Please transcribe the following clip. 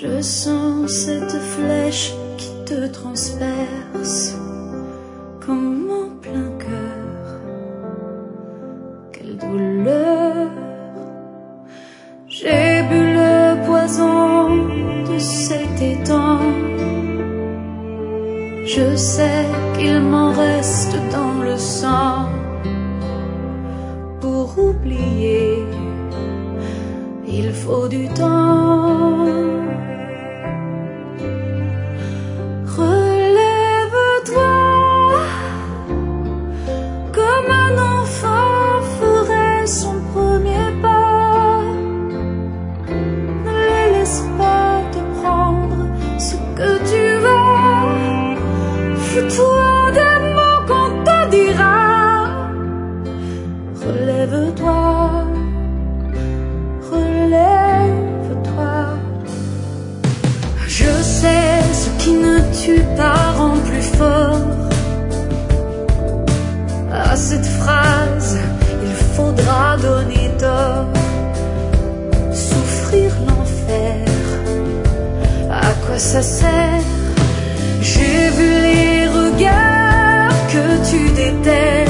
Je sens cette flèche qui te transperce comme en plein cœur. Quelle douleur! J'ai bu le poison de cet étang. Je sais qu'il m'en reste dans le sang. Pour oublier, il faut du temps. Relève-toi, comme un enfant ferait son premier pas. Ne les laisse pas te prendre ce que tu veux. Fous-toi des mots qu'on te dira. Relève-toi, relève-toi. Je sais ce qui ne tue pas rend plus fort. À cette phrase, il faudra donner tort. Souffrir l'enfer, à quoi ça sert? J'ai vu les regards que tu détestes.